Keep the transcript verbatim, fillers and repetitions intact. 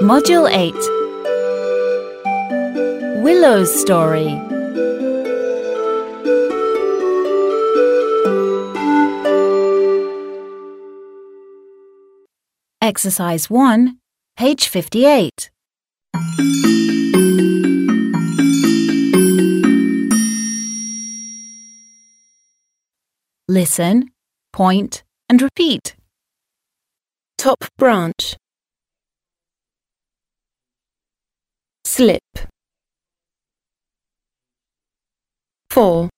Module eight. Willow's story. Exercise one, page fifty-eight. Listen, point, and repeat. Top branch. Slip. Fall.